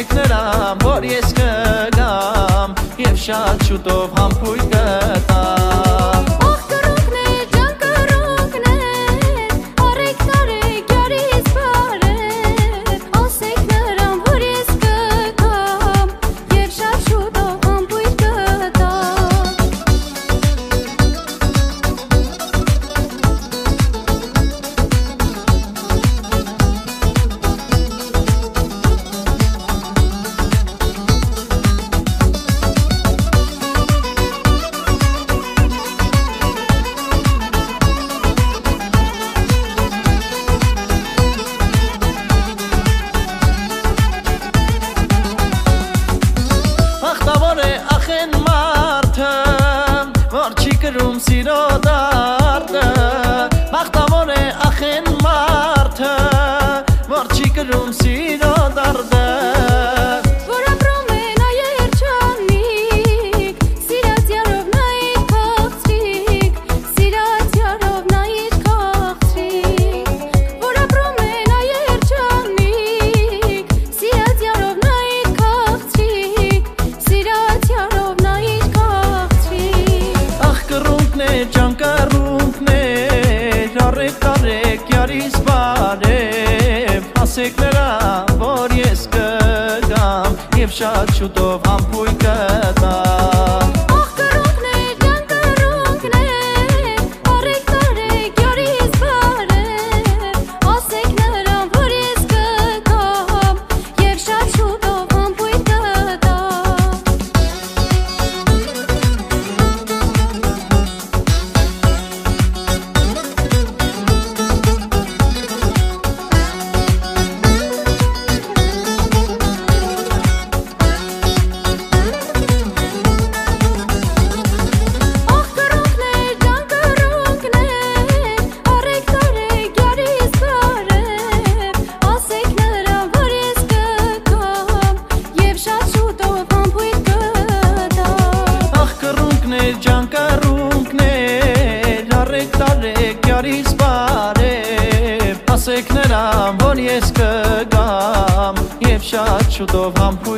ասեք նրան, որ ես կգամ Եվ շատ շուտով համբույր կտամ Կրում սիրո դարդը Բախտավոր է ախեն մարդը Որ չի կրում սիրո դարդը Որ ապրում է նա երջանիկ Սիրած յարով նա իր քաղցրիկ Սիրած յարով նա իր քաղցրիկ Որ ապրում է նա երջանիկ Սիրած յարով նա իր քաղցրիկ Սիրած յարով նա իր Ճանկարունքներ, արեք տարեք յարիս բարև Ասեք նրան, որ ես կգամ Եվ շատ շուտով համբույր կտամ Ճանկարունքներ, արեք տարեք յարիս բարև Ասեք նրան, որ ես կգամ Եվ շատ շուտով համբույր